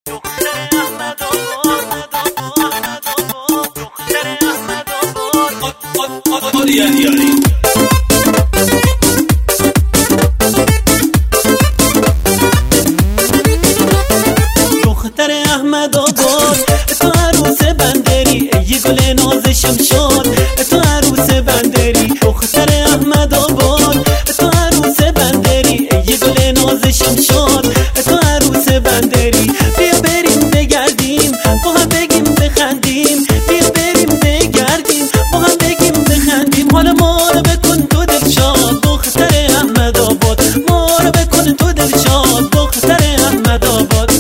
دختر احمدآباد تو عروس بندری، ای گل ناز شمشاد تو عروس بندری. دختر احمدآباد تو عروس بندری، ای گل ناز شمشاد تو عروس بندری. بیا بریم بگردیم با هم بگیم بخندیم، بیا بریم بگردیم با هم بگیم بخندیم. حالا ما رو بکن تو دلشاد دختر احمدآباد، ما رو بکن تو دلشاد دختر احمدآباد.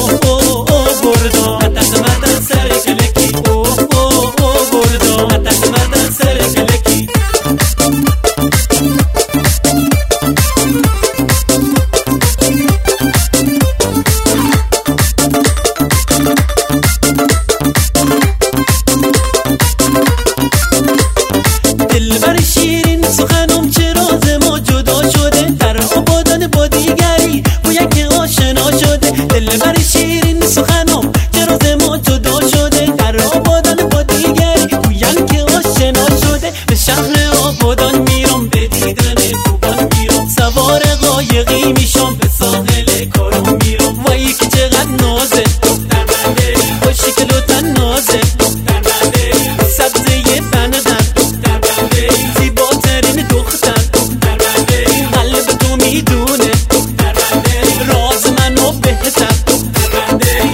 دلبر شیرین سخنم چه راز ما جدا شده، در آبادان با دیگری با یک آشنا شده. دلبر شیرین سخنم چه راز ما جدا شده، در آبادان با دیگری با یک آشنا شده. به شهر آبادان میرم به دیدن خوبان میرم، سوار قایقی میشم به ساحل کارم میرم. وای که چقدر نازه دختر بندری، خوش شکل و تن نازه دختر بندری، سبزه بنقر دختر بندری، زیباترین دختر دختر بندری. قلب تو میدونه دختر بندری، راز منو بهتر دختر بندری.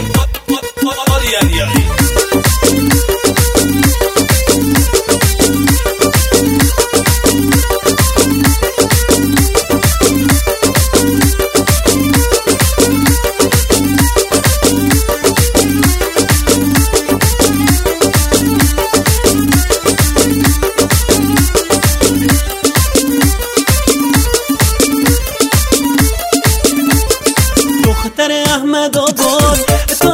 دختر احمدآباد تو